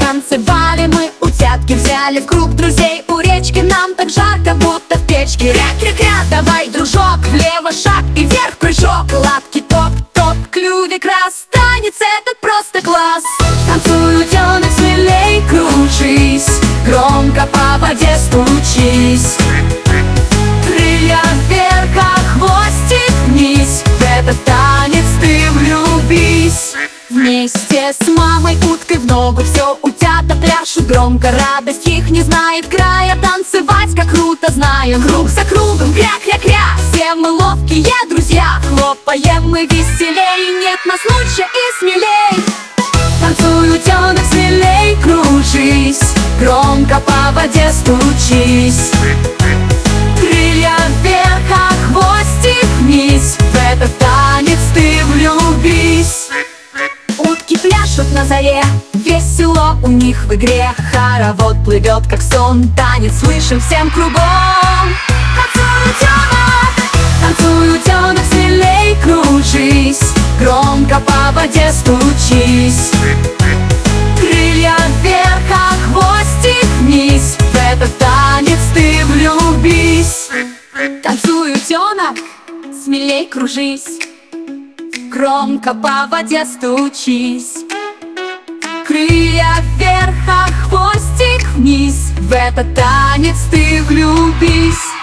Танцевали мы, утятки взяли в круг друзей у речки. Нам так жарко, будто в печке. Ря-ря-ря, давай, дружок, влево шаг и вверх прыжок. Лапки топ-топ, клювик раз, танец этот просто класс. Танцуй, утенок, смелей кружись, громко по воде стучись. Крылья вверх, а хвостик вниз, в этот танец ты влюбись. Вместе с мамой уткой в ногу все утята пляшут громко, радость их не знает края. Танцевать как круто знаем, круг за кругом, кря-кря-кря. Все мы ловкие друзья, хлопаем мы веселей, нет нас лучше и смелей. Танцуй, утенок, смелей кружись, громко по воде стучись. Крылья вверх, а хвостик вниз, в этот танец ты влюбись. Утки пляшут на заре, весело у них в игре. Хоровод плывет, как сон, танец слышим всем кругом. Танцуй, утенок, смелей кружись, громко по воде стучись. Крылья вверх, а хвостик вниз, в этот танец ты влюбись. Танцуй, утенок, смелей кружись, громко по воде стучись. Крылья вверх, а хвостик вниз, в этот танец ты влюбись.